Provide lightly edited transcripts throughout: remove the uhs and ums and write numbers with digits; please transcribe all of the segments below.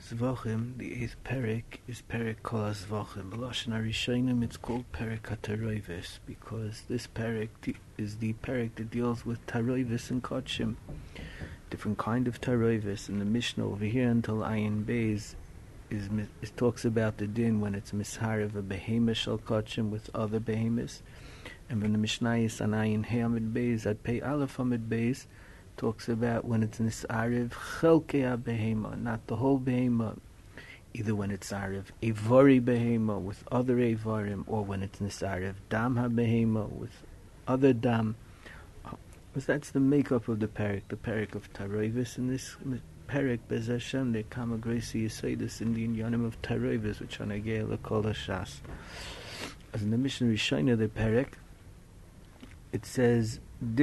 Zvachim, the 8th Perek, is Perek Kol HaZvachim. B'Lashon HaRishonim, it's called Perek HaTaroives, because this Perek is the Perek that deals with Taroives and Kodshim. Different kind of Taroives. In the Mishnah over here until Ayin Beis, it talks about the din when it's Misharev a Behemoth Shal Kodshim with other behemoths. And when the Mishnah is on Ayin He Amid Beis, at Pei Aleph Amid Beis, talks about when it's Nis'arev Chelkei HaBehema, not the whole Behema, either when it's Arev Evari Behema with other Evarim, or when it's Nis'arev Dam HaBehema with other Dam. Because that's the makeup of the Perek of Taroivis. In this Perek, Bez Hashem, the Kama Gracie Yisaitis in the Inyanim of Taroivis, which are Nagei L'Kol HaShas. As in the Mishnah Rishayna, the Perek, it says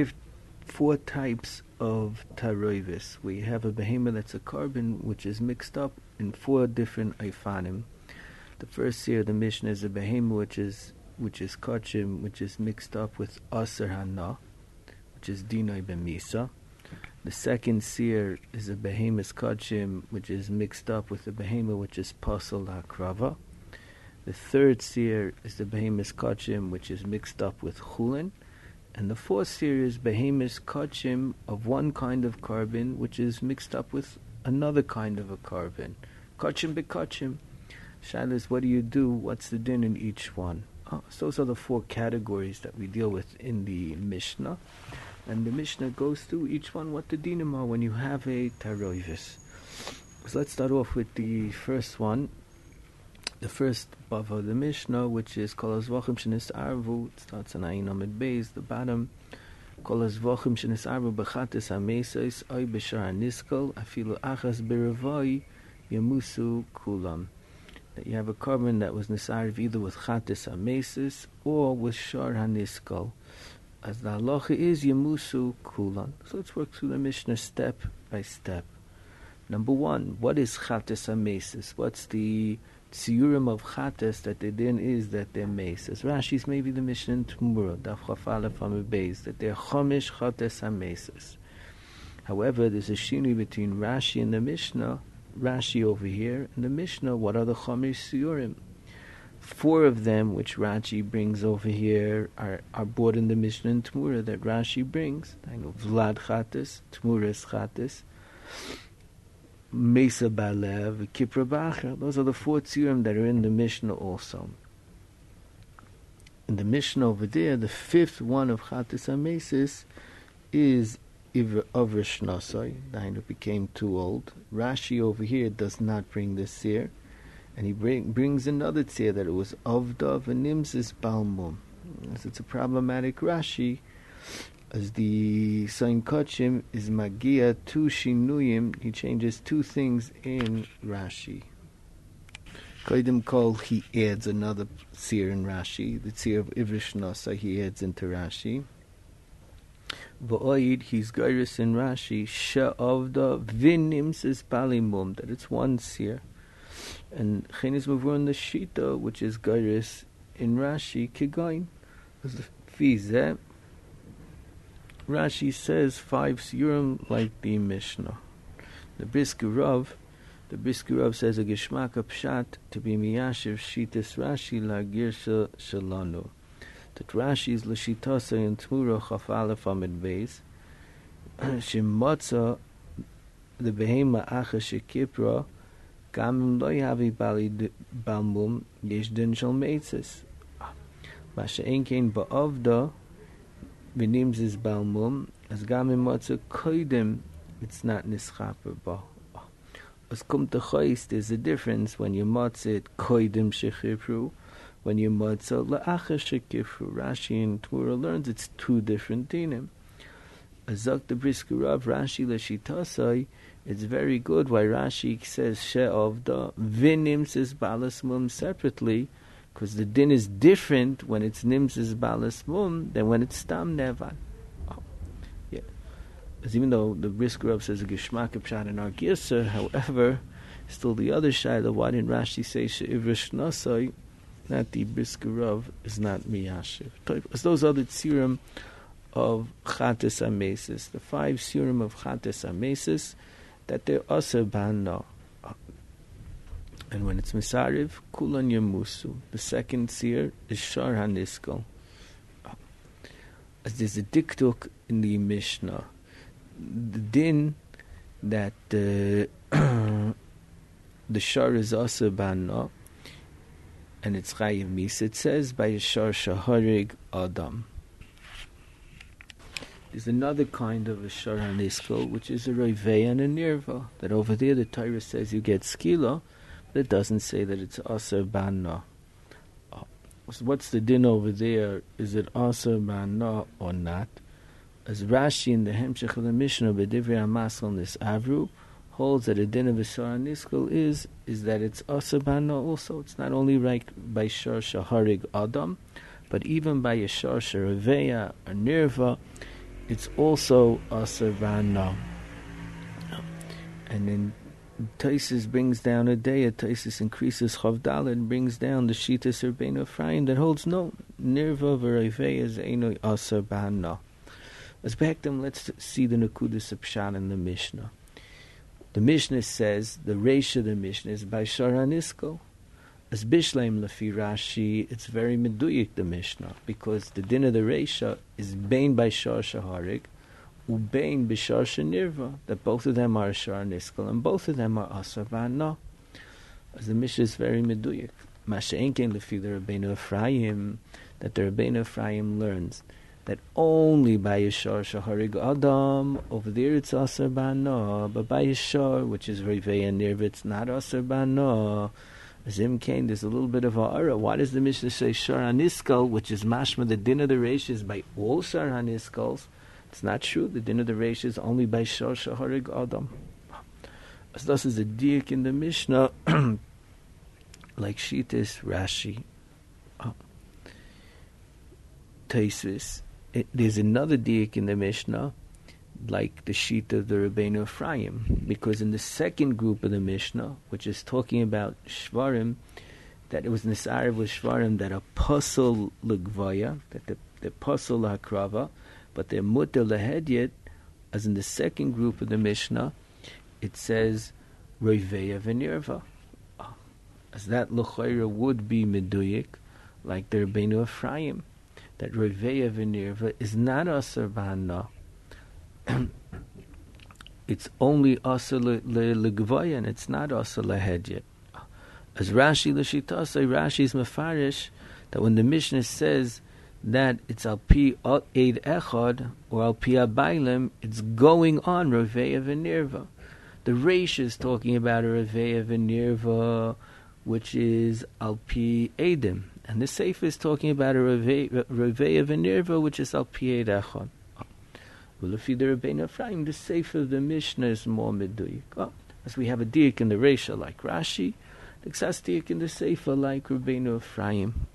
4 types of taroivis. We have a behemoth that's a carbon which is mixed up in 4 different ifanim. The first seer of the Mishnah is a behemoth which is kodshim, which is mixed up with aser hana, which is dinoi b'misa. The second seer is a behemoth kodshim which is mixed up with a behemoth which is pasal hakrava. The third seer is the behemoth kodshim which is mixed up with chulin. And the 4th seer is behemoth kodshim of one kind of carbon which is mixed up with another kind of a carbon. Kodshim bekodshim. Shaila, what do you do? What's the din in each one? So those are the 4 categories that we deal with in the Mishnah. And the Mishnah goes through each one what the dinim are when you have a taroivis. So let's start off with the first one. The first bava of the Mishnah, which is Kol HaZvachim Shenis'arvu, it starts on Ayin Amid Beis, the bottom. Kol HaZvachim Shenis'arvu B'chates HaMesos, Oy B'shar HaNiskal, Afilu Achas B'Revoi, Yamusu Kulam. That you have a carbon that was nisarv either with Chates HaMesos or with Shar HaNiskal. As the halacha is Yamusu Kulam. So let's work through the Mishnah step by step. Number 1, what is Chates HaMesos? What's the Tziyurim of Chates that the din is that they're mace. As Rashi's maybe the Mishnah in Tumura, Daf Chaf Aleph Amud Beis, that they're Chomish Chates HaMesos. However, there's a shinu between Rashi and the Mishnah, Rashi over here, and the Mishnah, what are the Chomish Tziyurim? 4 of them, which Rashi brings over here, are brought in the Mishnah in Tumura that Rashi brings. I know Vlad Chates, Tmura's Chates, Mesa Balev, Kipra Bacher. Those are the 4 tzirim that are in the Mishnah also. In the Mishnah over there, the 5th one of Chates HaMesos is Ivr Shnasai. It became too old. Rashi over here does not bring this seer, and he brings another seer that it was Avdav and Nimzis Balmum. As it's a problematic Rashi, as the Sain Kodshim is Magia 2 Shinuyim, he changes 2 things in Rashi. Kodim Kol, he adds another seer in Rashi, the seer of Ivrishnasa, he adds into Rashi. V'oid, he's Gairis in Rashi, She'avda V'nimsis Balimum, that it's 1 seer. And Chenis Mavur in the Shita, which is Gairis in Rashi, Kigain. As the Fizeh, Rashi says 5 siyurim like the Mishnah. The Brisker Rav says a Geshmaka Pshat to be Miyashiv Shitas Rashi La Girsha Shalanu. That Rashi is Lashitasa in Tmura Chaf Aleph Amid Beis. Shemotza the Behema Acha Shekipra Gamim Lo Yavi Bali Balmum Yesh Din Shal Meitzes. Masha Enkein Ba'avda V'nims is Balmum, as Gamim Motza Koidim, it's not Nischaper Ba. As Kum Techois, there's a difference when you Motza it Koidim Shechipru, when you Motza La'acha Shechipru. Rashi and Tumura learns it's 2 different dinim. As Zok the Brisker Rav, Rashi L'Shitasai, it's very good why Rashi says She'avda, V'nims is Balasmum separately, because the din is different when it's Nimzis Balas Mum than when it's Stam Nevan. Yeah. As even though the Brisker Rav says a Geshmak Pshat in our Girsa, however, still the other Shaila, why didn't Rashi say She'ivrish Nasai? Not the Brisker Rav is not Miyashiv. As those are the tzirim of Chates HaMesos, the 5 tzirim of Chates HaMesos, that they're also Banna. And when it's Misariv, Kulan Yamusu. The second seer is Shar HaNiskal. As there's a diktuk in the Mishnah, the din that the Shar is also Banna, and it's Chayiv Mis, it says by a Shar Shaharig Adam. There's another kind of a Shar HaNiskal, which is a Roivei and a Nirva. That over there the Torah says you get Skila, but it doesn't say that it's Aser Banna. So what's the din over there? Is it Aser Banna or not? As Rashi in the Hemshech of the Mishnah, B'divrei HaMaskal in this Avru, holds that a din of a Shar HaNiskal is that it's Aser Banna also. It's not only right by Shar Shaharig Adam, but even by a Shar Sharaveya or Nirva, it's also Aser Banna. And then Taisus brings down a day, Taisus increases Chavdal and brings down the Shitas Rabbeinu Ephraim that holds no Nirva v'Roivei is Eino Aser Banna. As back them, let's see the Nekudas Pshat in the Mishnah. The Mishnah says the Reisha of the Mishnah is by Shar HaNiskal. As Bishleim Lefi Rashi, it's very meduyik the Mishnah, because the din of the Reisha is Bain by Shar Shaharig, Ubain Bishar Shenirva, that both of them are Shar HaNiskal, and both of them are Aser Banna. As the Mishnah is very meduyik. Masha'enken Lefi the Rabbeinu Ephraim, that the Rabbeinu Ephraim learns that only by Yashar Shaharig Adam, over there it's Aser Banna, but by Yashar, which is Roivei and Nirva, it's not Aser Banna. Zim Kain, there's a little bit of a ara. Why does the Mishnah say Shar HaNiskal, which is mashma the din of the Reish is by all Shar HaNiskals? It's not true. The din of the Reish is only by Shar Shaharig Adam. As thus is a diak in the Mishnah, like Shitas, Rashi, Taisus. There's another diak in the Mishnah, like the sheet of the Rabbeinu Ephraim, because in the second group of the Mishnah, which is talking about Shvarim, that it was Nisariv with Shvarim that a puzzle l'gvaya, that the puzzle l'hakrava, but they're mutter l'hedyet, as in the second group of the Mishnah, it says Roiveya v'nirva. As that l'chayra would be meduyik, like the Rabbeinu Ephraim, that Roiveya v'nirva is not Aser Banna. It's only Aser l'gvaya, and it's not Aser l'hedyet. As Rashi l'shitase, Rashi's mefarish that when the Mishnah says that it's al pi eid echad or al pi abaylim, it's going on Roveya v'nirva. The Reish is talking about a Roveya v'nirva, which is al pi edim, and the Sefer is talking about a Roveya v'nirva, which is al pi eid echad. Well, if you the Rabbeinu Ephraim, the Sefer of the Mishnah is more meduyik. As we have a diak in the Reisha like Rashi, the Ksas diak in the Sefer like Rabbeinu Ephraim.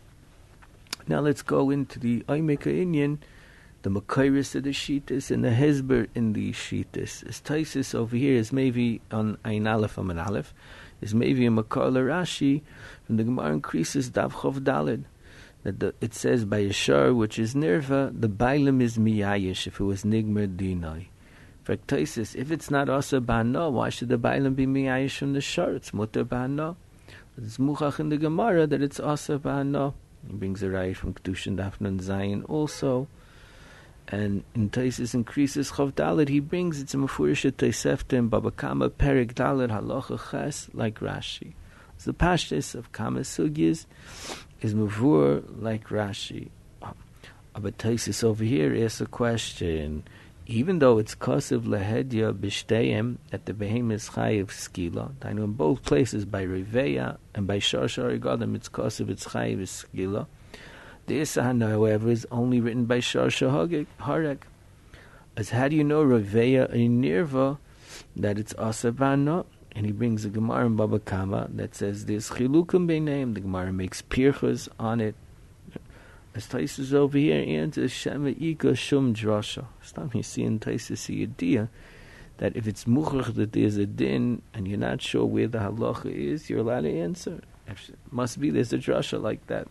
Now let's go into the Oimeka Inyan, the Makairis of the Shitas and the Hezber in the Shitas. As Taisus over here is maybe on Ein Aleph Aman Aleph, is maybe a Makar Rashi from the Gemara increases Dav Chov Daled. That it says by Yashar, which is Nirva, the Bailam is Miyayish if it was Nigmer Dinai. For Taisus, if it's not Aser Banna, why should the Bailam be Miyayish from the Shar? It's Mutter Banna. It's Muchach in the Gemara that it's Aser Banna. He brings a raya from Kedushin Dafnan Zayin also. And in Taisus increases Chav Dalet, he brings it's a Mefurish Taisefta and Baba Kama Perik Dalet Halacha Ches like Rashi. It's the Pashtus of Kama Sugyas is Mavur like Rashi. But Taisus over here asks a question. Even though it's Kosev Lahedya B'Shteyem at the Behemoth Chayiv Skila, I know in both places by Riveya and by Shar Sharigadam it's Kosev it's Chayiv Skila. The Isahana, however, is only written by Shar Shaharek. As how do you know Riveya in Nirva that it's Aser Banna? And he brings a Gemara in Baba Kama that says there's Chilukim Beinayim. The Gemara makes pirchas on it. As Taisus over here answers Shema Ika Shum Drasha. Stop you see in Taisus the idea that if it's muchach that there's a din and you're not sure where the halacha is, you're allowed to answer. It must be there's a drasha like that.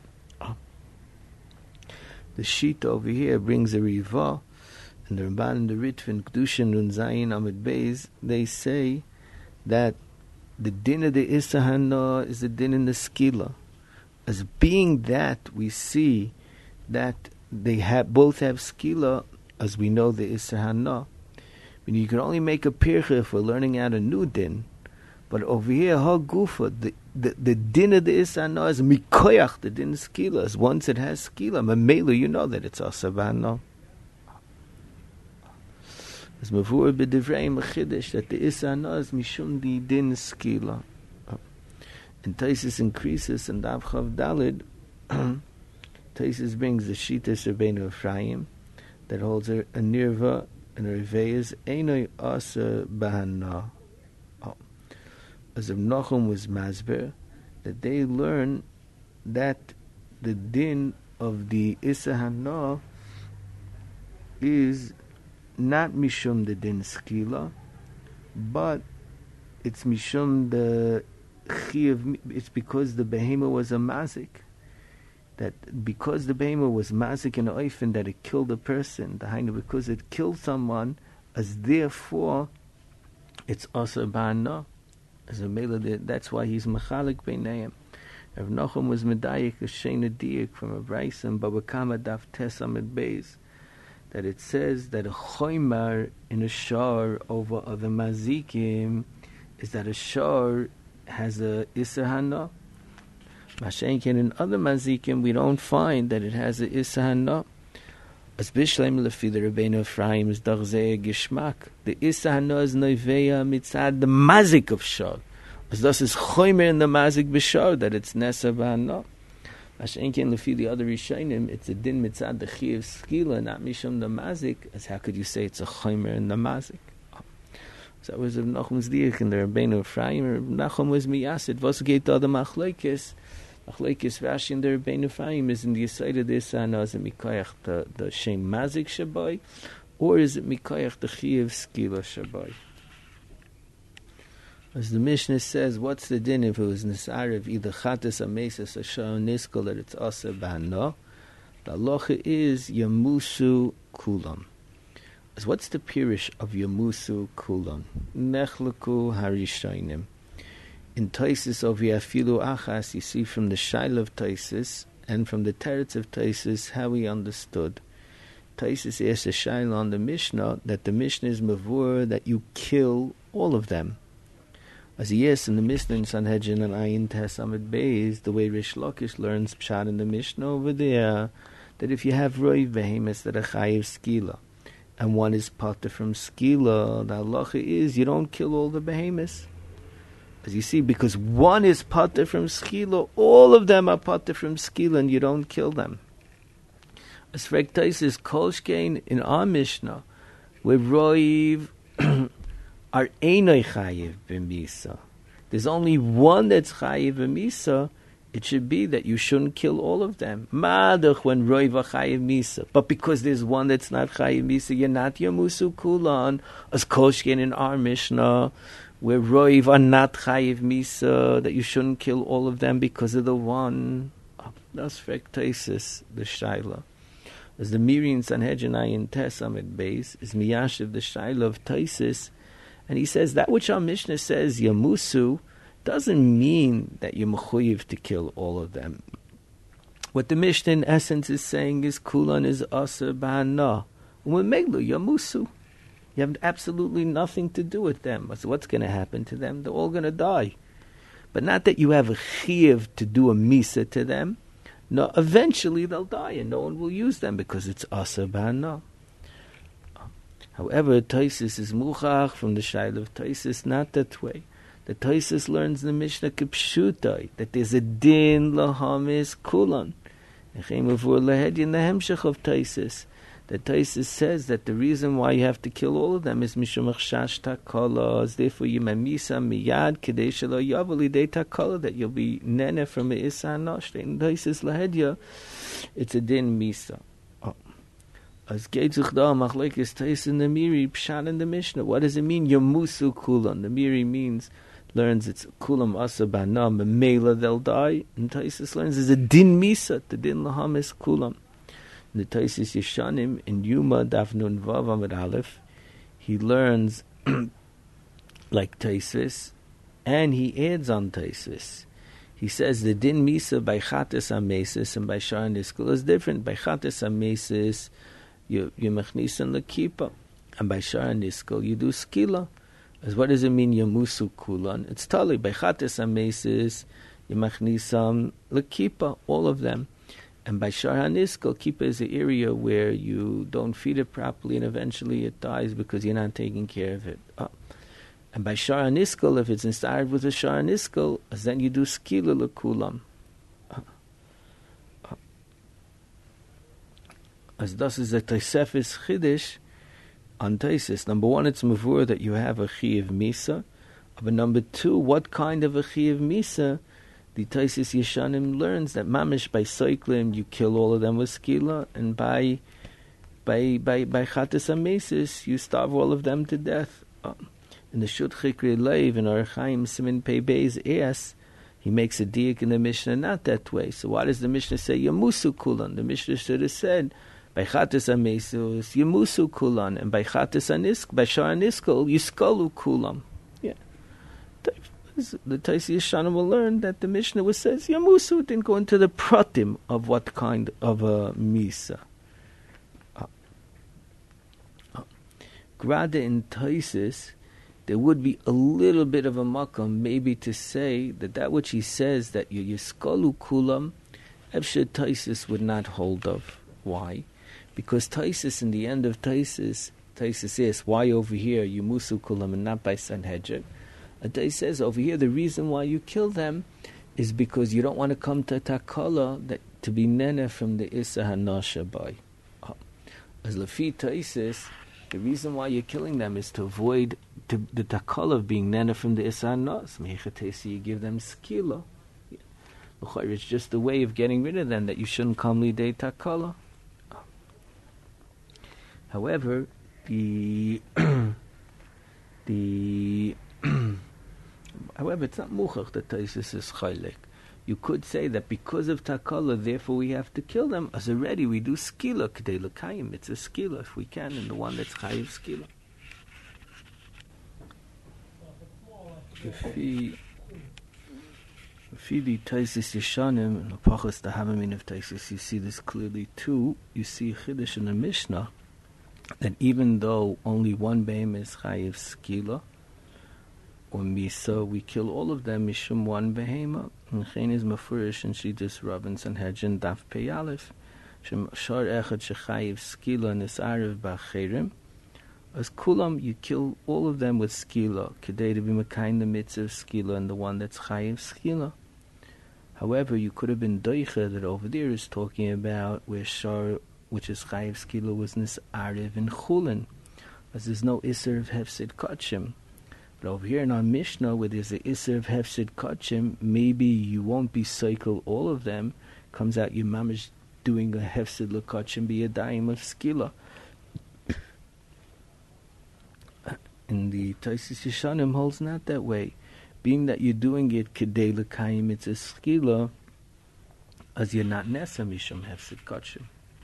The sheet over here brings a riva, and the Ramban and the Ritva in Kedushin and Zayin Amid Beis, they say that the din of the Issa Hana is the din in the Skila. As being that, we see that they both have Skila, as we know the Issa Hana. I mean, you can only make a pircha if we're learning out a new din. But over here, ha gufa, the din of the Issa Hana is mikoyach, the din Skila. As once it has Skila, mamelu, you know that it's asabana. As mavur b'divrei mechidesh, that the Issa Hana is mishum di din Skila. And Taisus increases, and Dav Chav Dalid, Taisus brings the Shitas Rabbeinu Ephraim, that holds a nirva and a reveis einoi asa bahana. As if Nachum was masber, that they learn that the din of the Issa Hana is not mishum the din skila, but it's mishum the chiyuv. It's because the behema was a mazik. That because the behema was mazik and oifen, that it killed a person. The hainu, because it killed someone, as therefore it's also ba'ana. As a mela, that's why he's machalik beineim. Rav Nachum was medayik a sheina diik from a brayson Baba Kama daf tes amid beis, that it says that a choymar in a shar over other mazikim is that a shar has a Issa Hana. Mashenkin in other mazikim we don't find that it has a Issa Hana. As Bishleim lefi the Rabbeinu Ephraim is darzei gishmak. The Issa Hana is noiveya mitzad the mazik of shar. As thus is choymer in the mazik b'shar that it's nesa b'hana. Mashenkin lefi the other Rishonim, it's a din mitzad the chiyuv skila, not mishum the mazik. As how could you say it's a choymer in the mazik? So that was Nachum's diak in the Rabbeinu Ephraim. Nachum was miyasid. Was geht da the machlekes? Machlekes Rashi in the Rabbeinu Ephraim is in the side of this Hana, is it mikoyach the shem mazik shabai, or is it mikoyach the chiyuv skila shabai? As the Mishnah says, what's the din if it was nisarev either chatas amesis or shah niskal that it's asa b'hana? The halacha is yamusu kulam. As what's the pirish of yamusu kulam? Nechleku harishainim. In Taisis of Yafilu Achas, you see from the Shaila of Taisis and from the Teretz of Taisis how he understood. Taisis asks a Shaila on the Mishnah that the Mishnah is mavur that you kill all of them. As he asks in the Mishnah in Sanhedrin and Ayin Tes Amid Beis, the way Rish Lakish learns Pshat in the Mishnah over there, that if you have Roiv Behemoths that are Chayiv Skila, and one is Pater from Skila, the halacha is you don't kill all the Behemoths. As you see, because one is pater from skila, all of them are pater from skila, and you don't kill them. As Frektais is kolshkein in our Mishnah, where roiv are einoi chayiv b'misa. There's only one that's chayiv b'misa. It should be that you shouldn't kill all of them. Madach when roiv are chayiv misa, but because there's one that's not chayiv misa, you're not yamusu kulan. As kolshkein in our Mishnah, where roiv are not chayiv misa, that you shouldn't kill all of them because of the one. That's Frektesis, the Shaila. As the Miri in Sanhedrin Ayin Tes Amid Beis is miyashiv the Shaila of Taisis, and he says that which our Mishnah says yamusu doesn't mean that you're mechuyev to kill all of them. What the Mishnah in essence is saying is kulan is aser b'hana u'meglu yamusu. You have absolutely nothing to do with them. So what's going to happen to them? They're all going to die. But not that you have a chiyuv to do a misa to them. No, eventually they'll die and no one will use them because it's asa b'hana. However, Taisis is muchach from the Shaila of Taisis, not that way. The Taisis learns the Mishnah kipshutai, that there's a din lahamis kulan. Echem uvur lahedyin the hemshech of Taisis. The Taisis says that the reason why you have to kill all of them is mishum achshash takala, therefore you mamisa miyad kedei shelo yavu lidei takala, that you'll be nene from a isa nosh. In Taisis lahedya, it's a din misa. As geitzich da machlekes Taisis in the Miri pshat in the Mishnah. What does it mean? Yamusu kulan. The Miri learns it's kulam asa bana memela they'll die. And Taisis learns it's a din misa, the din lahamis kulam. The Taisis Yeshanim in Yuma Daf Nun Vav Amid Aleph, he learns like Taisis And he adds on Taisis. He says the din misa by chatas amesis and by shar niskel is different. By chatas amesis, you machnisan lekipa, and by shar niskel you do skila. As what does it mean yamusu kulan? It's totally by chatas amesis you machnisan lekipa, all of them. And by shar haniskel, kipa is the area where you don't feed it properly and eventually it dies because you're not taking care of it. And by shar haniskel, if it's inspired with a shar haniskel, then you do skila lekulam. As das is a Tosefes Chiddush on Taisis. Number one, it's mavur that you have a Chiyuv Misa. But number two, what kind of a Chiyuv Misa? The Taisis Yeshanim learns that mamish by cycling you kill all of them with skila, and by chatas amesis you starve all of them to death. In the Shut Chikri Leiv in Orach Chaim Simin Pei Beis Es, he makes a diak in the Mishnah not that way. So why does the Mishnah say Yamusu Kulan? The Mishnah should have said by chatas amesis Yamusu Kulan, and by chatas anisk by shar aniskol Yiskalu Kulam. Yeah. The Taisi Yeshanim will learn that the Mishnah says Yamusu didn't go into the pratim of what kind of a misa. Grada in Taisis, there would be a little bit of a makam maybe to say that which he says that you yiskalu kulam, Efshe Taisis would not hold of. Why? Because Taisis in the end of Taisis is why over here Yamusu kulam and not by Sanhedrin. Adai says over here the reason why you kill them is because you don't want to come to takala that to be nene from the Issa Hanasha by. As Lafi Taisis, the reason why you're killing them is to avoid the takala of being nene from the Issa Hanas. Mechatesi, you give them skila. It's just a way of getting rid of them that you shouldn't come lidei takala. However, however, it's not muchach that Taisus is chaylik. You could say that because of takala, therefore we have to kill them. As already we do skila k'dei l'kayim. It's a skila if we can, and the one that's chayiv skila. If the Taisus Yeshanim and the Pachas the Hamamin of Taisus, you see this clearly too. You see Chiddush in the Mishnah that even though only one behem is chayiv skila or misa, we kill all of them mishum one behema. And chen is mafurish and Shittas Rabban Sanhedrin daf pei aleph shem shar echad shechayiv skila nisarev b'acherim. As kulam, you kill all of them with skila kedei to be mekayin the mitzvah of skila and the one that's chayiv skila. However, you could have been doicha that over there is talking about where shar, which is chayiv skila, was nisarev in chulin, as there's no iser of hefsid kachim. But over here in our Mishnah, where there's the Isser of Hefsid Kachim, maybe you won't be cycle all of them. Comes out your mamish doing a Hefsid L'Kachim be a daim of Skila. And the Taisis Yeshanim holds not that way. Being that you're doing it Kedei L'Kayim, it's a Skila, as you're not Nesa Mishum Hefsid Kachim.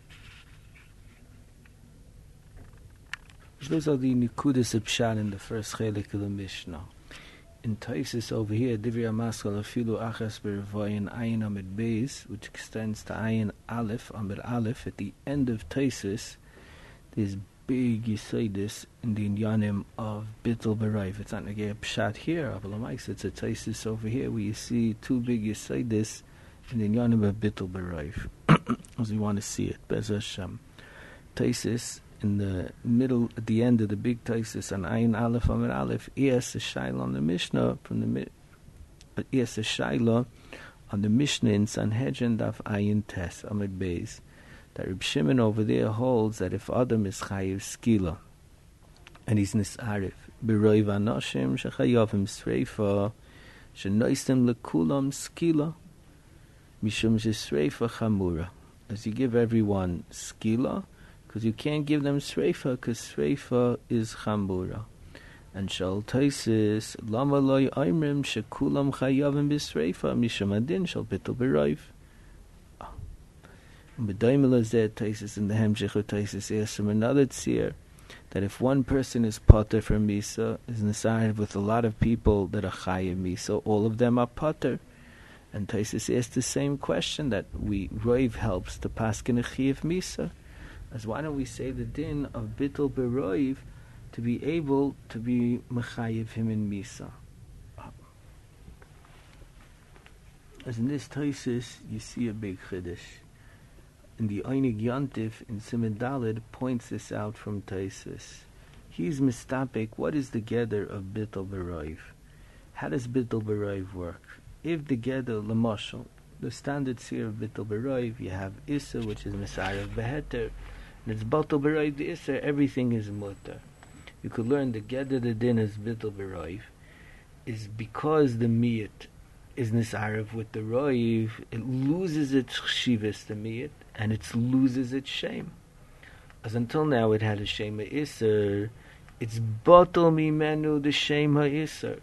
Those are the Nikudas of Pshat in the first chelik of the Mishnah. In Taisis over here, Divrei Amaskal Afilu Achas B'Revoyin Ayin Amid Beis, which extends to Ayin Aleph Amid Aleph. At the end of Taisis, there's big Yisaidis in the Inyanim of Bittul B'Raiv. It's not a Pshat here, it's a Taisis over here where you see two big Yisaidis in the Inyanim of Bittul B'Raiv. As you want to see it, Bez Hashem. Taisis in the middle, at the end of the big Taisis on Ayin Aleph Amid Aleph, Iyas Shaila on the Mishnah Iyas Shaila on the Mishnah in Sanhedrin Daf Ayin Tes Amid Beis, that Reb Shimon over there holds that if Adam is chayiv skila and he's nisarif b'roiv anoshim shechayavim sreifa shenoistem lekulam skila mishum shesreifa chamura, as you give everyone skila, because you can't give them sreifa, because sreifa is chambura. And shal taisis lama loy aimrim shekulam chayavim b'sreifa mishum adin shal bitul b'roiv. And b'daimel azeh taisis in the hemshech of taisis is from another tzir that if one person is potter from Misa, is nisar with a lot of people that are chayiv Misa, all of them are potter. And Taisus asked the same question that Roiv helps to paskin a chayiv Misa. As why don't we say the din of Bittul Beroiv to be able to be mechayiv him in Misa? As in this Taisus, you see a big chiddush. And the Einig Yontif in Siman Daled points this out from Taisus. He's mistapik. What is the gather of Bittul Beroiv? How does Bittul Beroiv work? If the gather Lamashal, the standard seer of Bittul Beroiv, you have Issa, which is Messiah of Beheter, and it's Bittul Beroiv the Issa, everything is mutter. You could learn the gather the din is Bittul Beroiv is because the miyat is Nisarav with the Roiv, it loses its chshivas, the miyat, and it loses its shame. As until now it had a shame ha'isser, it's batal mimenu the shame ha'isser.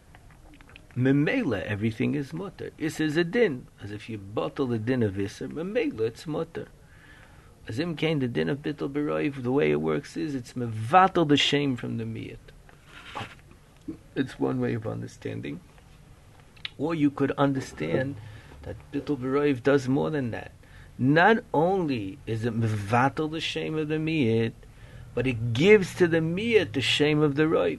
Memela, everything is mutter. Isser is a din. As if you bottle the din of isser, memela, it's mutter. As im came the din of bittul beroiv, the way it works is it's mevatal the shame from the miyat. It's one way of understanding. Or you could understand that bittul beroiv does more than that. Not only is it mevatal the shame of the miyat, but it gives to the miyat the shame of the roiv.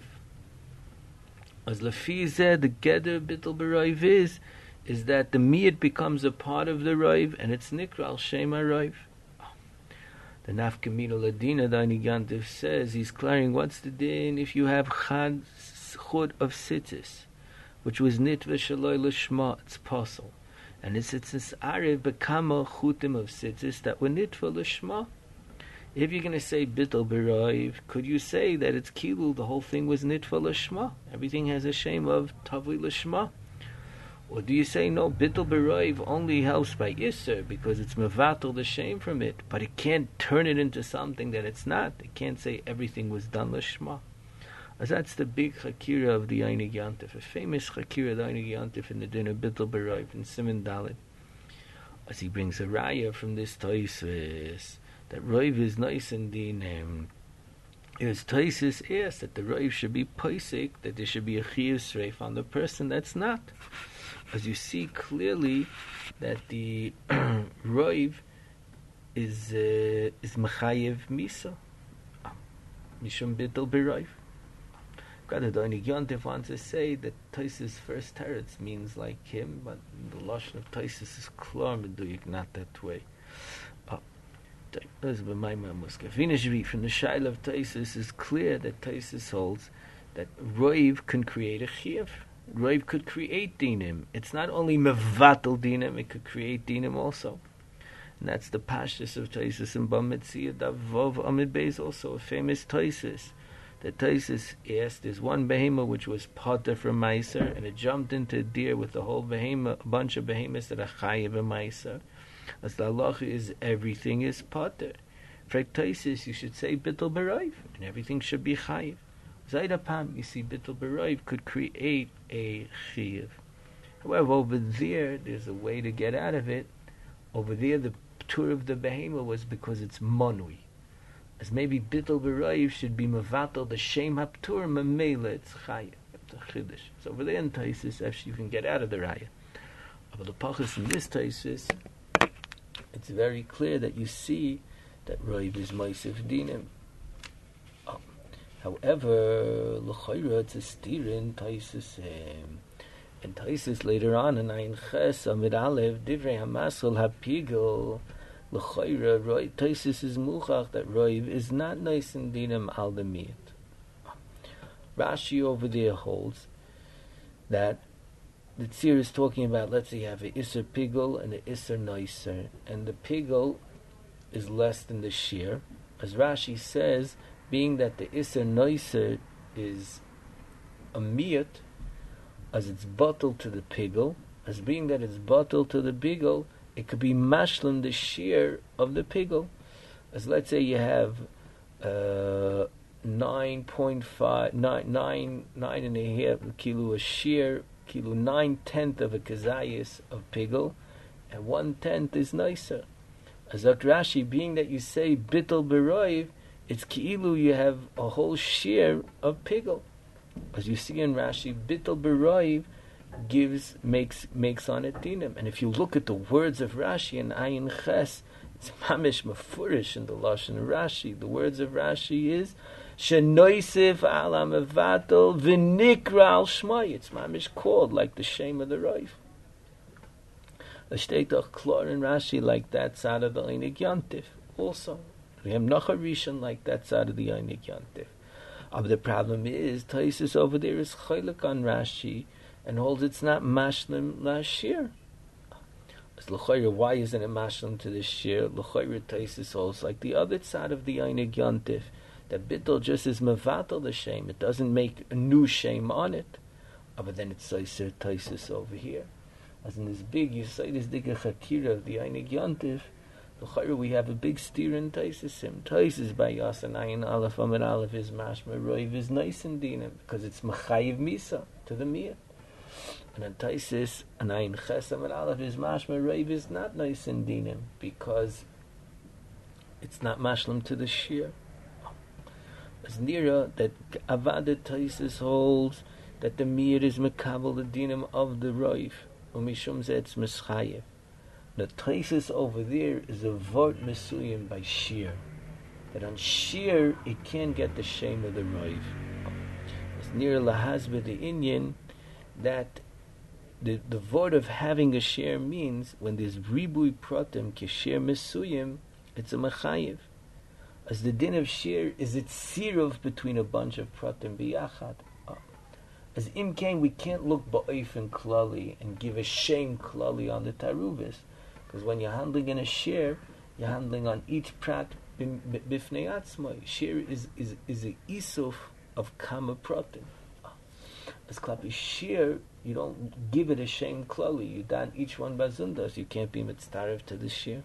As Lafizeh, the Geder Bittul Beroiv is that the miyat becomes a part of the roiv, and it's nikral Shem HaRoiv. The Nafkamino Ladina, the Einig Yontif says, he's clearing what's the din if you have chad chud of sitzis, which was nitva shaloi l'shma, it's possible. And it's arev bekama chutim of sitzis that were nitva l'shma. If you're going to say bittul beroiv, could you say that it's kilu, the whole thing was nitva l'shma? Everything has a shame of tavli l'shma. Or do you say no, bittul beroiv only helps by isser because it's mevatel the shame from it, but it can't turn it into something that it's not. It can't say everything was done l'shma. As that's the big chakira of the Einig Yontif, a famous chakira of the Einig Yontif in the din of bittul beroiv in Siman Daled. As he brings a raya from this Taisus, that Roiv is nice in the name. His Taisus asks that the Roiv should be poisik, that there should be a chiyuv sreif on the person that's not. As you see clearly that the Roiv is mechayev misa, mishum bittul beroiv. God, the Einig Yontif wants to say that Taisus' first teretz means like him, but the lashon of Taisus is klar meduyik, not that way. From the Shaila of Taisus is clear that Taisus holds that Roiv can create a chiyuv. Roiv could create dinim. It's not only mevatel dinim, it could create dinim also. And that's the pashtus of Taisus in Bamitzia Davov Amid Beis, also a famous Taisus. That Taisus asked, there's one behemoth which was potter from Meiser, and it jumped into a deer with the whole behemoth, a bunch of behemoths that are chayiv and Meiser. As the halacha is, everything is potter. For Taisus, you should say bittul beroiv, and everything should be chayiv. Zaydapam, you see, bittul beroiv could create a chiyuv. However, over there's a way to get out of it. Over there, the tour of the behemoth was because it's monui. As maybe bittul beroiv should be mevatel the shem haptur memela, it's chayiv. It's a chiddush. So over there in Taisus, actually you can get out of the raya. But the pachas in this Taisus, it's very clear that you see that Roiv is Moisef Dinim. However, L'chayra, it's a steer in Taisus. In Taisus later on, in Ayin Ches, Amid Aleph, Divrei HaMasol HaPigel, L'chayra, Taisus is Muchach, that Roiv is not nice in Dinim al the Miyat. Rashi over there holds that the tzir is talking about, let's say you have an Isser Pigel and an Isser Noiser, and the Pigel is less than the shear. As Rashi says, being that the Isser Noiser is a miyat, as it's bottled to the Pigel, as being that it's bottled to the Pigel, it could be mashlim the shear of the Pigel. As let's say you have 9.5 kilo a shear, kilo 9/10 of a kazayis of pigel, and 1/10 is nicer. As Rashi, being that you say bittul beroiv, it's ki'ilu you have a whole shear of pigel. As you see in Rashi, Bittul B'Roiv makes on it dinim. And if you look at the words of Rashi in Ayin Ches, it's mamish mafurish in the Lashon of Rashi. The words of Rashi is Shenoisif ala mevatel v'nikra al shmai. It's mamish called like the shame of the Roiv. A shteitach klor in Rashi like that side of the Einik Yantif. Also, we have Nocha Rishon like that side of the Einik Yantif. But the problem is, Taisus over there is chaylik on Rashi and holds it's not mashlim lashir. As l'chayr, why isn't it mashlim to the shir? L'chayr Taisus holds like the other side of the Einik Yantif, that bittul just is mevatel the shame. It doesn't make a new shame on it. But then it's Taisus over here. As in this big, you say this digga chakira of the Einik Yantif, we have a big steer in Taisasim. Taisis by Yasan Ayin Aleph Amid Aleph is Mashma Roiv is nice in Dinam because it's Machayiv Misa to the Miyah. And on Taisis and Ayin Ches Amid Aleph is Mashma Roiv is not nice in Dinam because it's not Mashlam to the Shir. As Nira that Avada Taisis holds that the Miyah is Makabal the Dinam of the Roiv. Umishum Zetz Mischayev. The Taisus over there is a vort mesuyim by shear. That on shear it can't get the shame of the roiv. It's near lahazbe the Indian that the vort of having a shear means when there's ribui pratim kishear mesuyim, it's a mechayiv. As the din of shear is it's sirov between a bunch of pratim biyachad. As imkain we can't look ba'ofen klali and give a shame klali on the taruvis. Because when you're handling in a shir, you're handling on each prat bifnei atzmai. Shir is a isuf of kama pratim. As klapi shir, you don't give it a shame klali. You dan each one bazundas. You can't be mitztarev to the shir.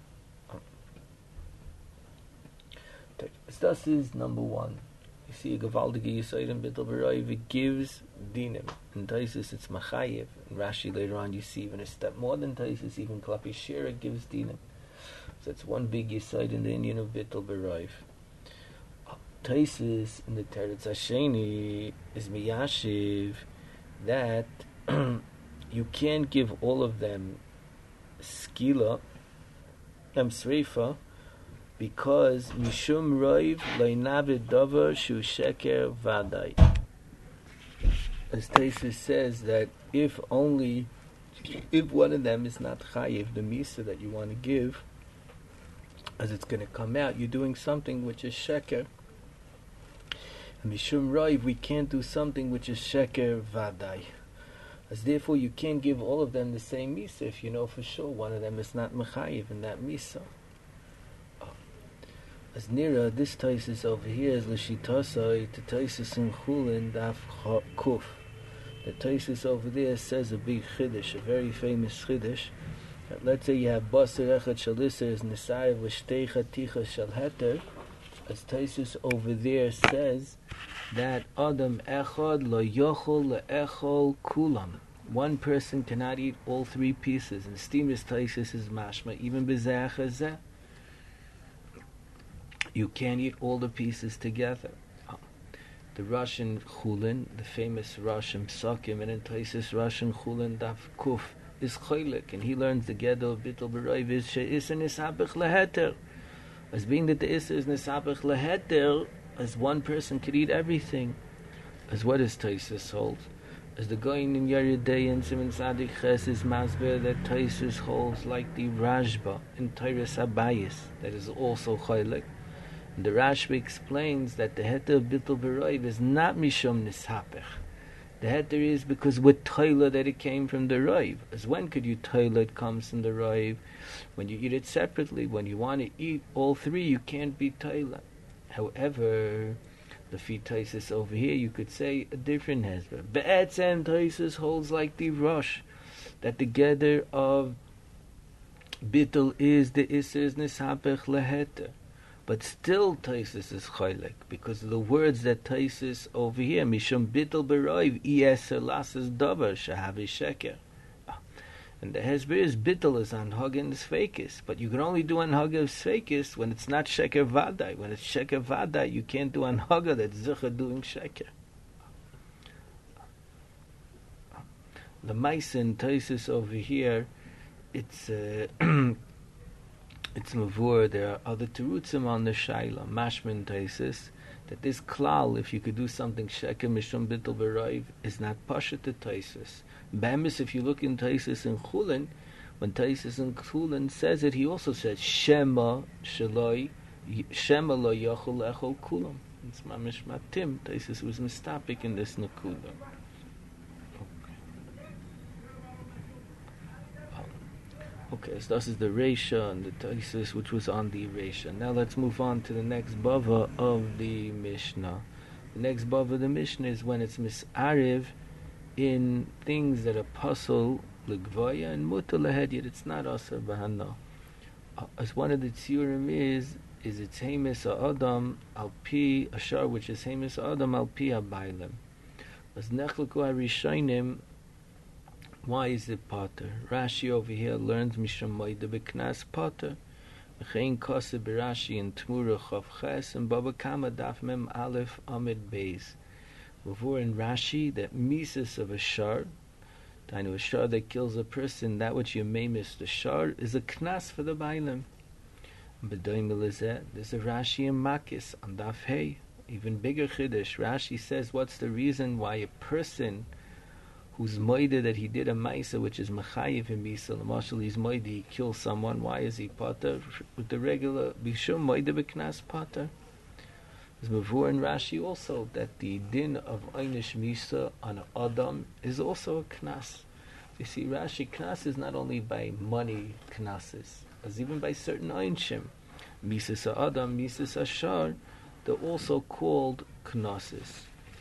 This is number one. You see a gavaldige yisoid in Bittul B'Roiv, it gives dinim. In Taisus it's machayev. In Rashi later on you see even a step more than Taisus, even Klapi Shira gives dinim. So it's one big yisoid in the Indian of Bittul B'Roiv. Taisus in the Teretz Hasheni is miyashiv that you can't give all of them skila, sreifa, because mishum roiv leinavid davar shu sheker vadai. As Taisus says that if one of them is not chayiv, the misa that you want to give, as it's going to come out, you're doing something which is sheker. And mishum roiv, we can't do something which is sheker vadai. As therefore you can't give all of them the same misa if you know for sure one of them is not mechayiv in that misa. As Nira, this Taisus over here is L'Shitasai, the Taisus in Chulin, Daf Kuf. The Taisus over there says a big Chiddush, a very famous Chiddush, that let's say you have Basar Echad Shalisser is Nisayev L'Shtei Chaticha Shal Heter, as Taisus over there says that Adam Echad Lo Yochol Le'echol Kulam. One person cannot eat all three pieces, and Steamer's Taisus is Mashma, even B'Zeh Chazeh. You can't eat all the pieces together. The Russian Chulin, the famous Russian Psakim, and in Taisus Russian Chulin Daf Kuf is Chaylik, and he learns the Gedol of Bittul B'Roiv is She'isa Nisabich Leheter. As being that the Issa is Nisabich Leheter, as one person could eat everything. As what is Taisus holds? As the going in Yeridei and Simon Sadik Ches is Masber that Taisus holds like the Rashba in Tyrus Abayis, that is also Chaylik. The Rashba explains that the heter of Bittul B'Roiv is not mishum nishapech. The heter is because with toilet that it came from the roiv. As when could you toilet it comes from the roiv? When you eat it separately. When you want to eat all three, you can't be toilet. However, the feet Taisus over here, you could say a different hezber. Be'etzem Taisus holds like the Rosh, that the gather of Bittul is the Isser nishapech leheter. But still Taisus is chaylik because of the words that Taisus over here, Mishum Bittul B'Roiv, Ieser Lasses Dover, Shahavi Sheker. And the Hesber is bittul is anhaga and sfeikis, but you can only do anhaga of sfeikis when it's not sheker vadai. When it's sheker vadai, you can't do anhaga that's zicha doing sheker. The Maisen Taisis over here, it's it's mavur. There are other terutzim on the shaila. Mashman Taisis that this klal, if you could do something sheker mishum bittul b'roiv, is not pasha to Taisis. Bemis, if you look in Taisis in Chulin, when Taisis in Chulin says it, he also says Shema Shaloi Shema lo yochel echol kulam. It's mamish matim. Taisis was mistapik in this nakuda. Okay, so this is the Reisha and the Taisis, which was on the Reisha. Now let's move on to the next bava of the Mishnah. The next bava of the Mishnah is when it's misariv in things that are puzzle legvaya and muta lehedyet. It's not asar bahana. As one of the tziurim is it's hemis adam al pi ashar, which is hemis adam al pi habaylim. As nechleku harishainim, why is it potter? Rashi over here learns misham moide beknas potter. Mechein kase b'Rashi in Tmura Chav Ches and Baba Kama Daf Mem Aleph Amid Beis. Before in Rashi that mises of a shar, a shar that kills a person, that which you may miss the shar, is a knas for the bailim. There's a Rashi in Makis on Daf Hey, even bigger chiddush. Rashi says, what's the reason why a person who's moide that he did a maisa which is mechayiv in misa, the marshal he's moide, he kills someone, why is he potter? With the regular bishum moide beknas potter. There's mavur in Rashi also that the din of einish misa on an adam is also a knas. You see, Rashi knas is not only by money knases, as even by certain einshim. Mises adam, mises ashar, they're also called knases.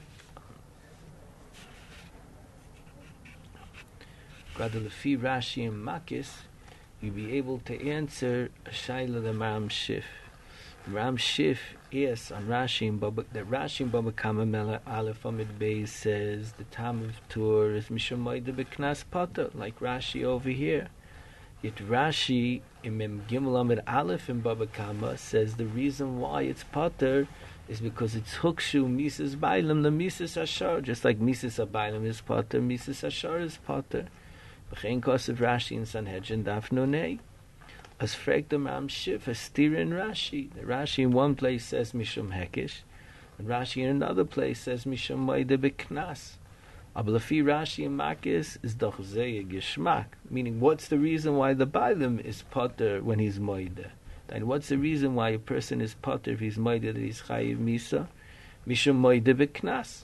Rather, lefi Rashi and Makis, you'll be able to answer a shaila the Ram Shif. Ram Shif is on Rashi and Baba, that Rashi and Baba Kama Mela Aleph Amid Beis says the time of Tur is Mishum Moide Beknas Potter, like Rashi over here. Yet Rashi in Mem Gimel Amid Aleph in Baba Kama says the reason why it's Potter is because it's Hukshu Mises Bailam, the Mises Ashar, just like Mises Abailam is Potter, Mises Ashar is Potter. B'chein kosev Rashi in Sanhedrin Daf Nonei. As fragt the Ram Shif, a steer in Rashi. The Rashi in one place says Mishum Hekish, and Rashi in another place says Mishum Moide Beknas. Ablafi Rashi in Makis is doch zeh Geshmak, meaning what's the reason why the Bailim is Potter when he's Moide? And what's the reason why a person is Potter if he's Moide that he's Chayiv Misa? Mishum Moide Beknas.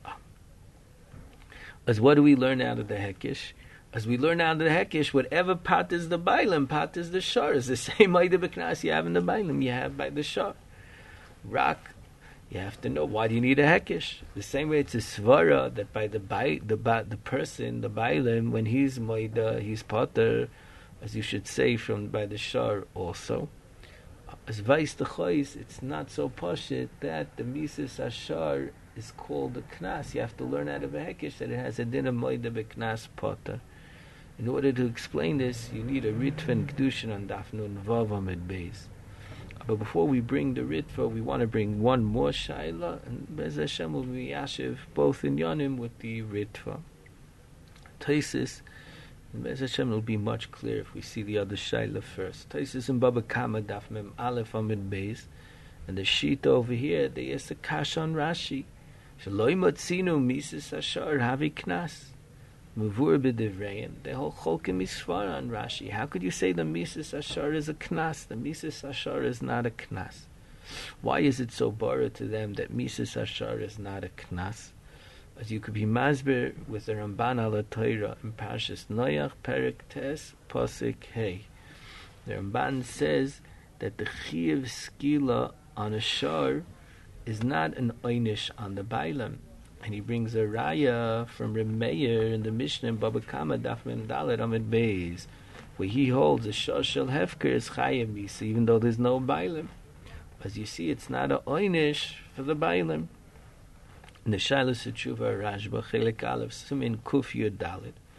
As what do we learn out of the Hekish? As we learn out of the Hekish, whatever pat is the Bailim, pat is the Shar. It's the same Moide Beknas you have in the Bailim, you have by the Shar. Rak, you have to know, why do you need a Hekish? The same way it's a Svara, that by the person, the Bailim, when he's Moide, he's Potter, as you should say, by the Shar also. As Vais the Chois, it's not so poshit that the Mises Ashar is called a Knas. You have to learn out of a Hekish that it has a din of Moide Beknas Potter. In order to explain this, you need a Ritva and Kedushin on Daf Nun Vav Amid Beis. But before we bring the Ritva, we want to bring one more Shaila, and Bez Hashem will be Yashiv both in Yonim with the Ritva. Taisis, and Bez Hashem will be much clearer if we see the other Shaila first. Taisis and Baba Kama Daf Mem Aleph Amid Beis, and the Shita over here, they is a Kash on Rashi. Shaloi Matzinu Mises Ashar Havi Knas. Muvur b'divreim. The whole cholkim misfar on Rashi. How could you say the Mises Ashar is a knas? The Mises Ashar is not a knas. Why is it so borrowed to them that Mises Ashar is not a knas? As you could be masber with the Ramban al Torah in Parshas Noach, Perek Tes, Pasuk Hey. The Ramban says that the chiyuv skila on a shar is not an einish on the bailam. And he brings a raya from Reb Meir in the Mishnah in Baba Kama Daf Mem Dalet Amid Beis, where he holds a shor shel hefker is chayav misa, even though there's no bailim. As you see, it's not a einish for the bailim. In the Shaila Setshuva Rashba Chelek Aleph Simin Kuf Yud Dalet,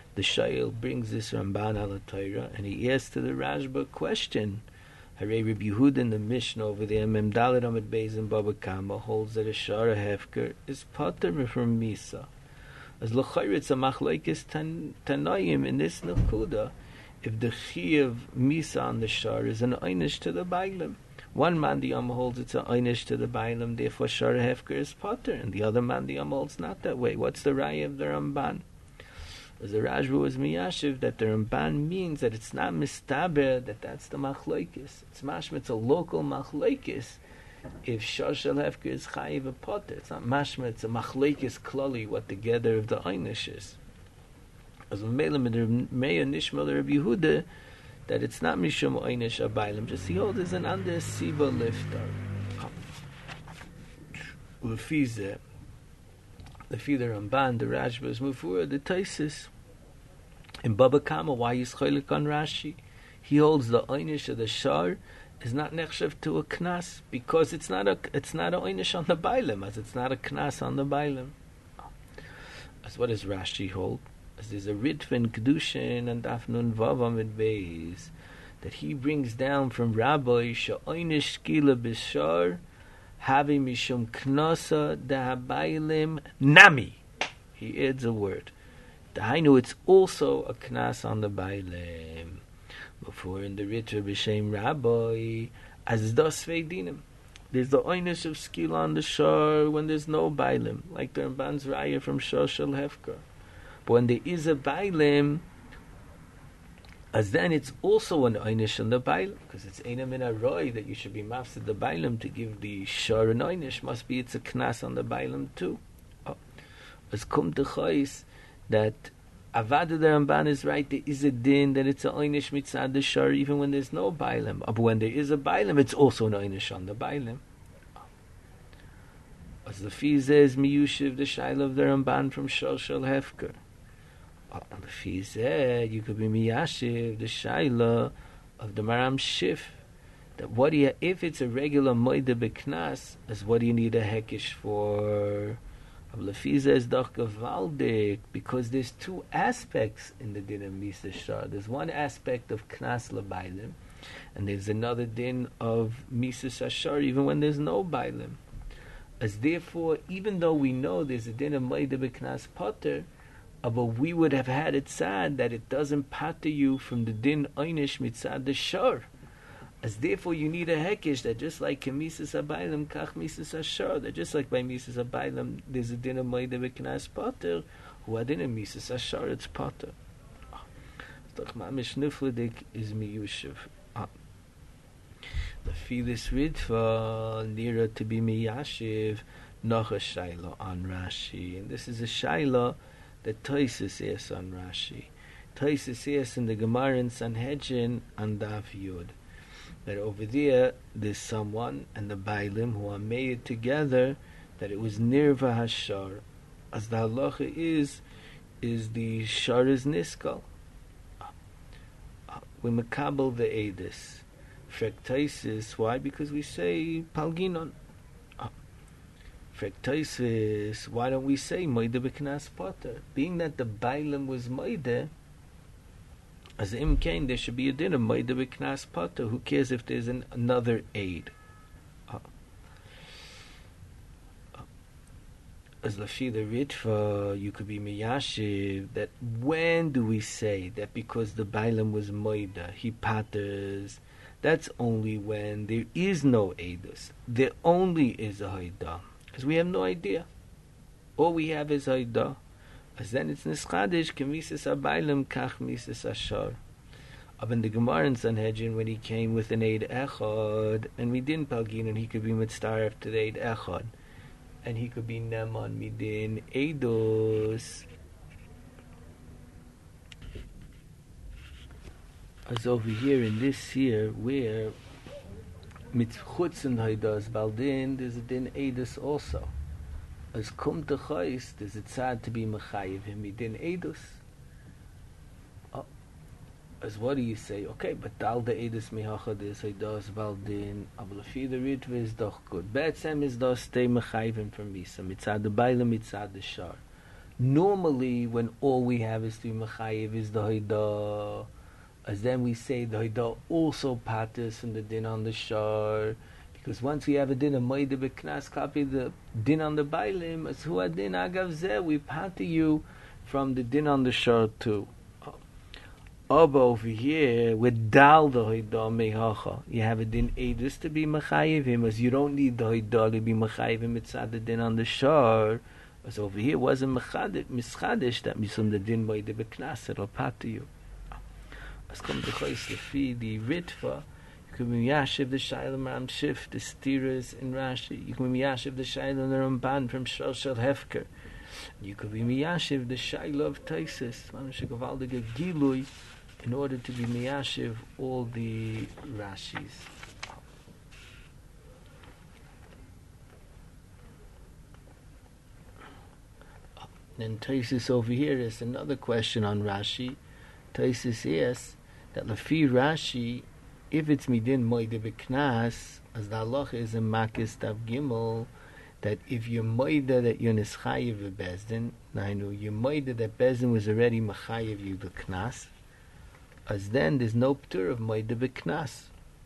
The Shail brings this Ramban al Torah, and he asks to the Rashba a question. Harei Reb Yehuda in the Mishnah over there, Mem Dalet Amid Beis in Baba Kama, holds that a Shara Hefker is pater from Misa. As l'chayr it's a machlokes Tanaim in this Nakuda, if the Chiyuv Misa on the Shar is an einish to the Bailim. One man the Yom holds it's an einish to the Bailim, therefore Shara Hefker is pater, and the other man the Yom holds not that way. What's the Raya of the Ramban? As the Rajvu was miyashiv that the Ramban means that it's not mistaber, that's the machlokes. It's mashma, it's a local machlokes. If Shar Shel Hefker is chayiv a potter, it's not mashma, it's a machlokes klali, what the gather of the einish is. As we made with the Meir Nishmal Reb Yehuda, that it's not mishum einish abaylim, just he holds as an under siba lifter. Lefize. The Ramban, the Rashba, Mufura, the Taisis. In Baba Kama, why is Cholik on Rashi? He holds the Einish of the Shar is not nechshav to a knas because it's not a Einish on the Bailim, as it's not a knas on the Bailim. As what does Rashi hold? As there's a Ritva Kedushin and Afnun Vavam with Beis that he brings down from Rabbi Sha'einish Skila Bishar Havi mishum knasa dahabailim nami. He adds a word. Dahainu, it's also a knas on the bailim. Before in the Ritra b'shem Rabbi, as das veidinim. There's the einish of skill on the shore when there's no bailim, like the Ramban's raya from Shor Shel Hefker. But when there is a bailim, as then it's also an einish on the bailim, because it's eina min aroi that you should be mafsid the bailim to give the shor an einish. Must be it's a knas on the bailim too. As kum to chayis that avada the Ramban is right. There is a din that it's an einish mitzad the shor even when there's no bailim. But when there is a bailim, it's also an einish on the bailim. As the fee says miyushiv the shaila of the Ramban from Shor Shel Hefker. On the fee said you could be miyashiv the shaila of the Maram Shif. That what do you, if it's a regular moide beknas, as what do you need a hekish for? Lefiza is doch gewaldig because there's two aspects in the din of Misa Shar. There's one aspect of knas lebailim, and there's another din of Misa Shar even when there's no bailim. As therefore, even though we know there's a din of moide beknas potter, but we would have had it said that it doesn't pater you from the din einish mitzad the shar. As therefore you need a hekish that just like Misas Abaylam, Kach Misas Ashar, that just like by Misas Abaylam there's a din of Moide Beknas Potter, who had in a Misas Ashar, it's Potter. Doch Mamish Niflidik is Miyushiv. The Filis Ritva, nearer to be Miyashiv, noch a Shaila on Rashi. And this is a Shaila that Taisis is on Rashi. Taisis is in the Gemara in Sanhedrin and Daf Yud. That over there's someone and the Bailim who are made together that it was Nirva Hashar. As the halacha is the Shar is Niskal. We makabel the Edis. Frektaisis, why? Because we say Palginon. Frektaisis, why don't we say Moide B'Knas Potter? Being that the Bailim was Moide, as im kain, there should be a din of Moide B'Knas Potter. Who cares if there's another aid? As Lafi the Ritva, you could be Miyashiv, that when do we say that because the Bailam was Moide, he patters? That's only when there is no Eidus. There only is a Haidah. Because we have no idea. All we have is Haidah. As then it's Nischadish, Kemisis Abaylim, Kach Misis Ashar. Up in the Gemara in Sanhedrin, when he came with an Eid Echad, and we didn't Palgin, and he could be Mitzvah after the Eid Echad, and he could be Neman Midin Eidos. As over here in this here, where Mitzchutz and Haidas Baldin, there's a Din Eidos also. As kum to chayis, there's a tzad to be mechayiv him midin edus. As what do you say? Okay, but dal the edus mihachad is Haidas Baldin, ablafi the ritva is doch good. Betzem is doch stay mechayiv him from misa mitzad the baila mitzad the shar. Normally, when all we have is to be mechayiv is the hoida, as then we say the hoida also patis from the din on the shor, because once we have a din of moide beknas klapi the din on the bailim, as hu adin agav zeh, we pati you from the din on the shor too. But over here, with dal the hoida mehacha, you have a din edus to be mechayiv him, as you don't need the hoida to be mechayiv him. It's the din on the shor. As over here wasn't mischadish that misum the din moide beknas it'll pati you. As come to chois lefi the ritva, you can be yashiv the shaylam ram shif the stiras in Rashi. You can be yashiv the shaylam Ramban from Shal Hefker. You could be miyashiv the shayla of Taisis, manushagovaldige gilui, in order to be miyashiv all the Rashis. Then Taisis over here is another question on Rashi. Taisis asks that lefi Rashi, if it's midin moide beknas, as the halacha is in Makis Tav Gimel, that if you're moida that you're nischayiv bezdin, nainu you're moida that bezdin was already machayiv you the knas, as then there's no ptur of moida beknas.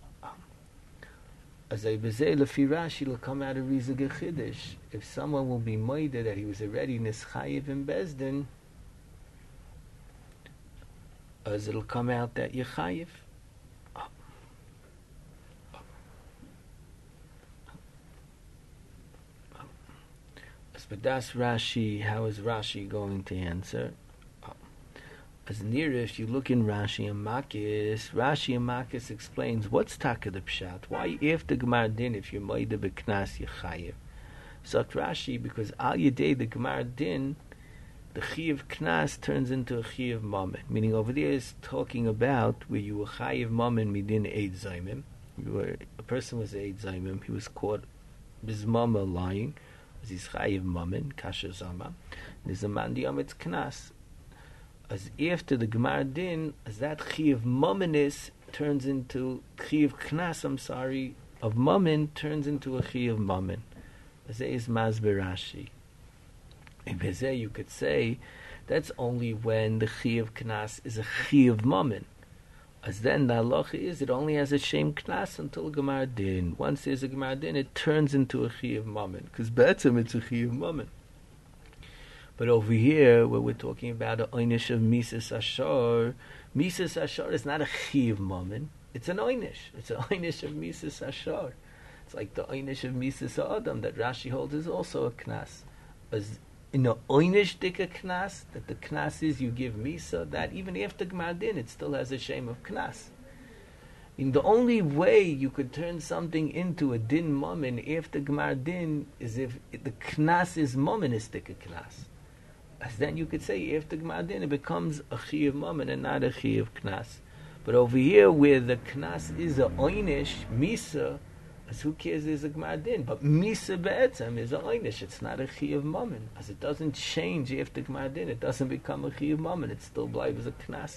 As I bezei lefi Rashi will come out of Rizah Gechidish. If someone will be moida that he was already nischayiv in bezdin, as it'll come out that you're chayiv. But that's Rashi. How is Rashi going to answer? As near if you look in Rashi and Makis explains what's taka the pshat. Why after Gemar Din if you're moide beknas yechayev? So Rashi, because al yedei the Gemar Din, the chiyav knas turns into a chiyav mammon. Meaning over there is talking about where you were chayev mammon midin eid zaymim. A person was eid zaymim. He was caught bizmama lying. He's chayiv mammon kasher zama. There's a man diamet knas. As after the Gemar Din, as that chayiv mammonis turns into chayiv knas. Of mammon turns into a chayiv mammon. As is Masber Rashi. In Bezeh you could say that's only when the chayiv knas is a chayiv mammon. As then the halacha is, it only has a shem knas until Gemar Din. Once there's a Gemar Din, it turns into a chiyav mammon, because betzim it's a chiyav mammon. But over here, where we're talking about the oynish of Mises Ashar is not a chiyav mammon, it's an oynish. It's an oynish of Mises Ashar. It's like the oynish of Mises Adam that Rashi holds is also a knas. As in the oynish dika knas, that the knas is you give misa, that even after Gemar Din, it still has a shame of knas. And the only way you could turn something into a din mammon after Gemar Din is if the knas is mammon dika knas. As then you could say after Gemar Din, it becomes a chiyav mammon and not a chiyav knas. But over here, where the knas is a oynish, misa, as who cares there's a Gemar Din, but Misa Be'etzem is a Oynish, it's not a Chiyav Mammon, as it doesn't change after Gemar Din, it doesn't become a Chiyav Mammon, it still blives a Knas.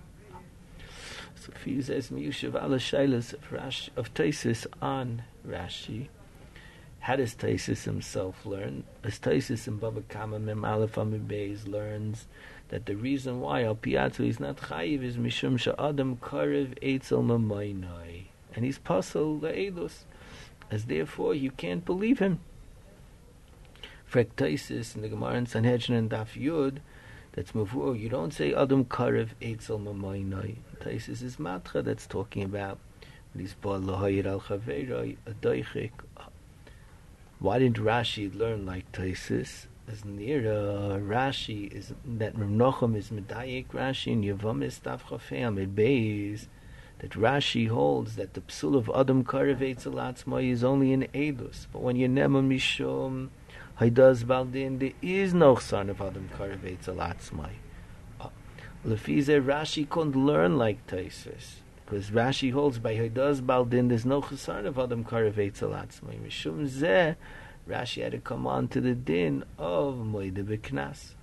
So if he says Miyushav ala Shailas of Taisis on Rashi, how does Taisis himself learn? As Taisis in Baba Kama Mem Aleph Amid Beis learns that the reason why Al Piatu is not Chayiv is Mishum Sha'adam Karev Eitzel Mamoinoi, and he's Pasal La'edus, as therefore you can't believe him. Frektosis in the Gemara in Sanhedrin and Daf Yud, that's Mavur, you don't say Adam Karev Eitzel Mamoinoi. Taisis is Matra that's talking about these Ba Lahayir al Chaveiroi, a Doichik. Why didn't Rashi learn like Taisis? As near Rashi is that Rav Nochem is Medayik Rashi and Yavam is Daf Chafei Amid Beis, that Rashi holds that the psul of Adam Karev Eitzel Atzmai is only in Eidus. But when you nema mishum Haidaz Baldin, there is no son of Adam Karev Eitzel Atzmai. Lefize Rashi couldn't learn like Taisus, because Rashi holds by Haidaz Baldin there's no son of Adam Karev Eitzel Atzmai. Mishum Zeh, Rashi had to come on to the din of Moide B'Knas.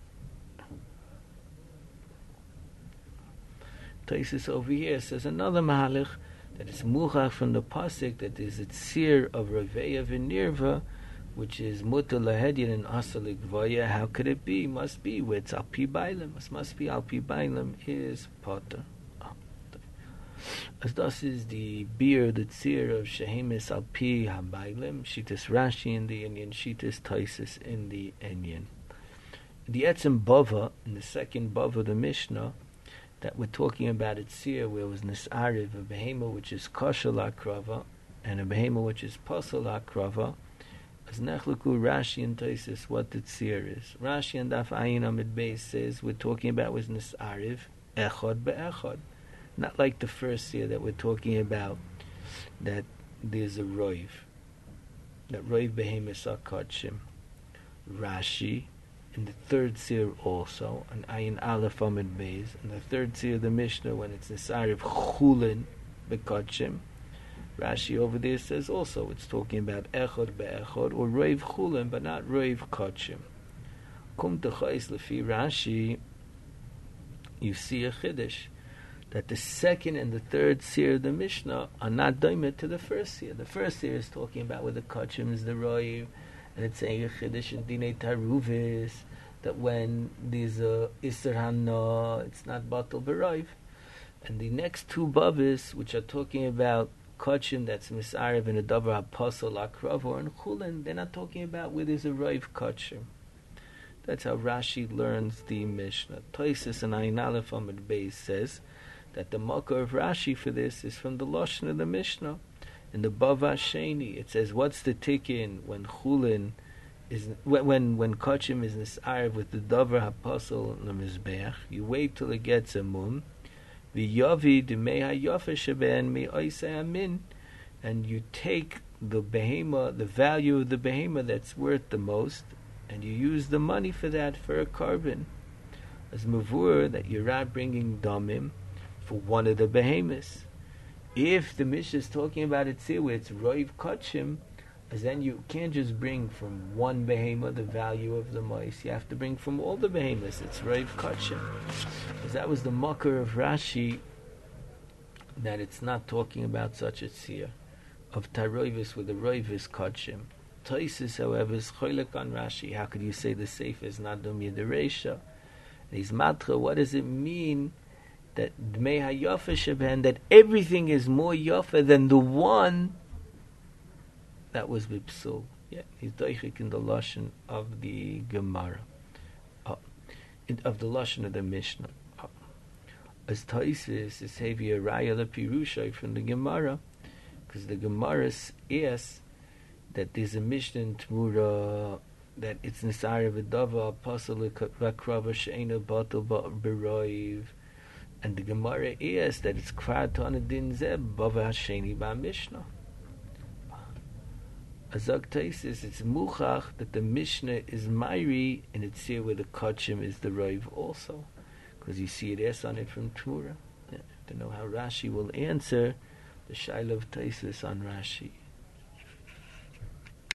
Taisus over here says another mahalich that is muchach from the pasuk that is a tzir of Raveya v'Nirva, which is mutter lahedyan and asalik vaya. How could it be? Must be where it's al pi bailim. Must be al pi bailim is potter. As this is the beer, the tzir of shehemis al pi habailim, shitas Rashi in the Inyan, shitas Taisis in the Inyan. The etzem bava, in the second bava of the Mishnah, that we're talking about at tzir, where it was nisariv, a behema which is kosher lakrava, and a behema which is pasal lakrava. As nechluku Rashi and Taisis, what the tzir is. Rashi and Daf Ayin Amid Beis says we're talking about was nisariv, echad be'echad. Not like the first year that we're talking about, that there's a roiv. That roiv behemis akadshim. Rashi, in the third seer also, and Ayin Aleph Amid Beis, in the third seer of the Mishnah, when it's nisariv chulin bekadshim, Rashi over there says also it's talking about echad be'echad, or roiv chulin, but not roiv kadshim. Kum techais lefi Rashi, you see a chiddush, that the second and the third seer of the Mishnah are not doimed to the first seer. The first seer is talking about where the kachim is the roiv, and it's saying a chiddush in dinei taruvis, that when there's a iser hana, it's not batal b'roiv. And the next two bavis, which are talking about kachim that's misarev in a davar hapasal akrav or in chulin, they're not talking about where there's a roiv kachim. That's how Rashi learns the Mishnah. Toises and Ayin Aleph Amid Beis says that the makor of Rashi for this is from the Lashon of the Mishnah. In the Bava Sheni, it says, what's the tikkun when chulin is, when kachim is nisarv with the davar hapasal and the mizbeach, you wait till it gets a mum, v'yavi d'mei hayafa sheben mi oisei amin, and you take the behema, the value of the behema that's worth the most, and you use the money for that for a carbon. As mavur, that you're not bringing damim for one of the behemoths. If the Mishnah is talking about it here where it's roiv kachim, as then you can't just bring from one behemoth the value of the mice. You have to bring from all the behemoths. It's roiv kachim. Because that was the makor of Rashi, that it's not talking about such a tzir of taroivis with the roivis kachim. Taisis, however, is choylek on Rashi. How could you say the sefer is not dum yederesha? These matra, what does it mean that dmei hayafa sheben, that everything is more yafa than the one that was bipsul? Yeah, he's doichik in the lashon of the Gemara, of the lashon of the Mishnah. As Taisis is heavy a raya lepirushay from the Gemara, because the Gemara asks that there's a Mishnah in Tmura that it's nisari v'dava apostle v'akrava she'ena batal b'roiv, and the Gemara is that it's kvar to anadin zeb bava hasheni ba Mishnah. Azak Taisis, it's muchach that the Mishnah is Mairi, and it's here where the kachim is the roiv also, because you see it as on it from Tmura. Yeah, to know how Rashi will answer the shaila of Taisis on Rashi.